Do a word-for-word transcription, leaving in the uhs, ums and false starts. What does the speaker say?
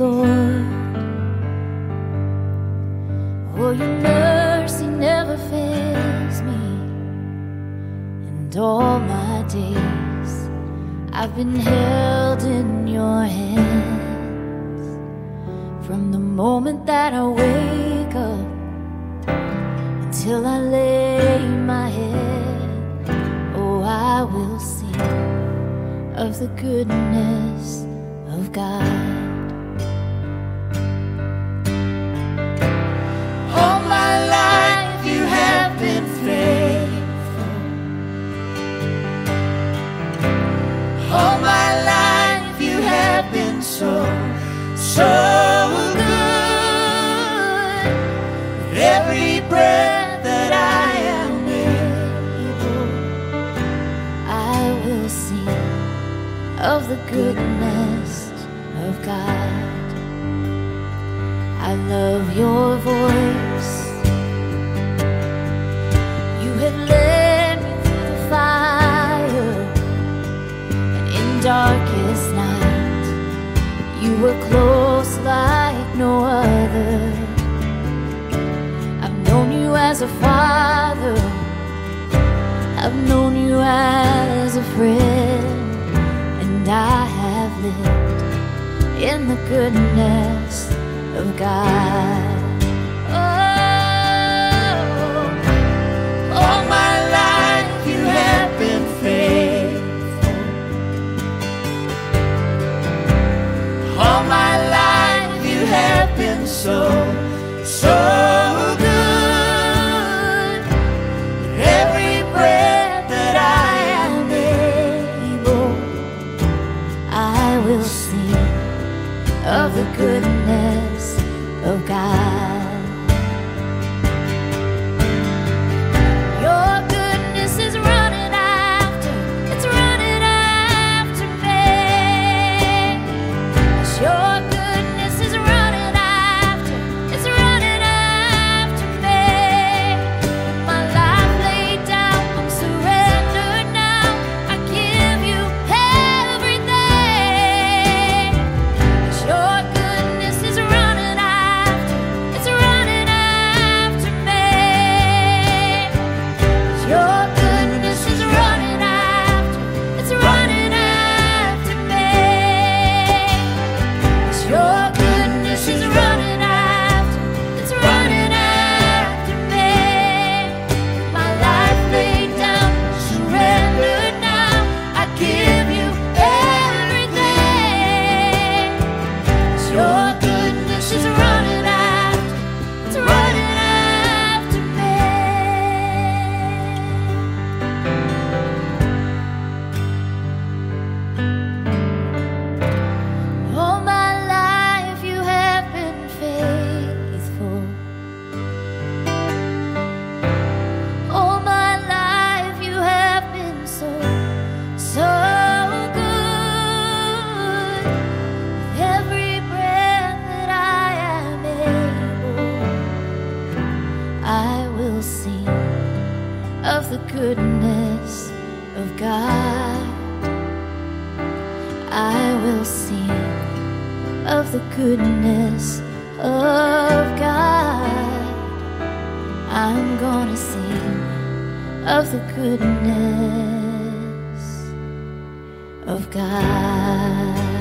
Lord. Oh, your mercy never fails me, and all my days I've been held in your hands. From the moment that I wake up until I lay my head, oh, I will sing of the goodness of God. All my life you have been faithful. All my life you have been so, so good. With every breath that I am able, I will sing of the goodness of God. I love your voice. You have led me through the fire, and in darkest night you were close like no other. I've known you as a father, I've known you as a friend, and I have lived in the goodness of God. Oh, all my life you have been faithful. All my life you have been so, so good. With every breath that I am able, I will sing of the goodness of God. Your goodness is running after, it's running after me. Your goodness is running after, it's running after me. With my life laid down, I'm surrendered now. I give you everything. Your goodness is running after, it's running after me. Your goodness is running after, it's running after me. Your goodness is running after, it's running after me. My life laid down, surrendered now. I give you everything. Your goodness is running after, it's running after me. All my life you have been faithful. All my life you have been so, so good. With every breath that I am able, I will sing of the goodness of God. I will sing of the goodness of God. I'm gonna sing of the goodness of God.